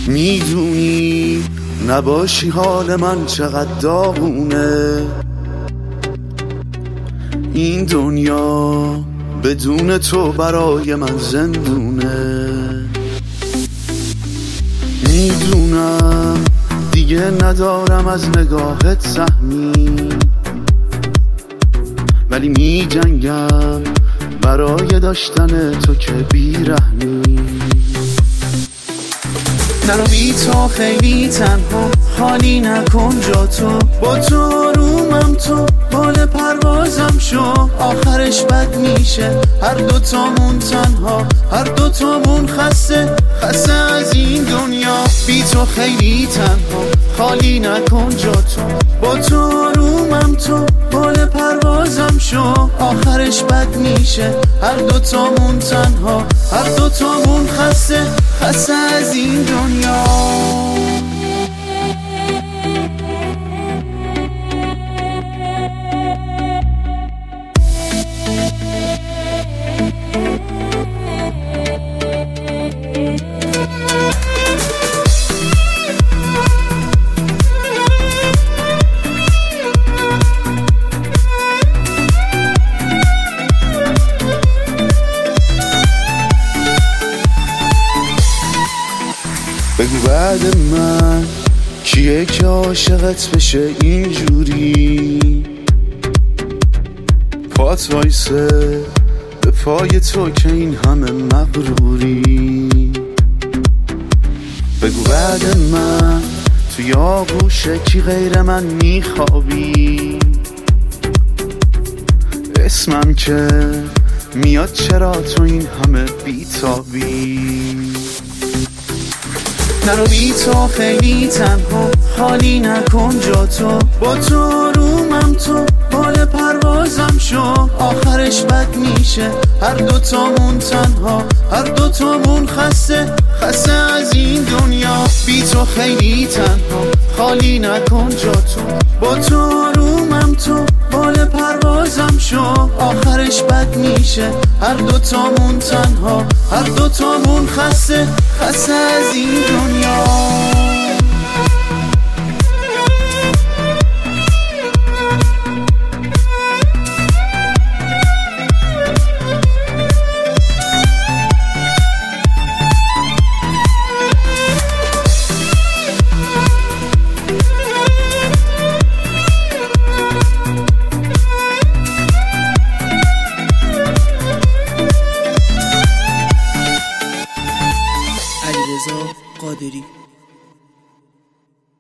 میدونی نباشی حال من چقدر داغونه، این دنیا بدون تو برای من زندونه. میدونم دیگه ندارم از نگاهت سهمی، ولی می جنگم برای داشتن تو که بیرحمی. نرو بی تو خیلی تنها، خالی نکن جا تو، با تو آرومم تو، بال پروازم شو. آخرش بد میشه هر دوتامون تنها، هر دوتامون خسته از این دنیا. بی تو خیلی تنها، خالی نکن جا تو، با تو آرومم تو، بال پروازم شو. آخرش بد میشه هر دوتامون تنها، هر دوتامون خسته از این دنیا. بگو بعد من کیه که عاشقت بشه اینجوری، پات وایسه به پای تو که این همه مغروری. بگو بعد من توی آغوشه کی غیر من میخوابی، اسمم که میاد چرا تو این همه بیتابی. نرو بی تو خیلی تنها، خالی نکن جا تو، با تو آرومم تو، بال پروازم شو. آخرش بد میشه هر دوتامون تنها، هر دوتامون خسته از این دنیا. بی تو خیلی تنها، خالی نکن جا تو، با تو آرومم تو، بال پروازم شو. آخرش بد میشه هر دوتامون تنها، هر دوتامون خسته از این دنیا. علیرضا قادری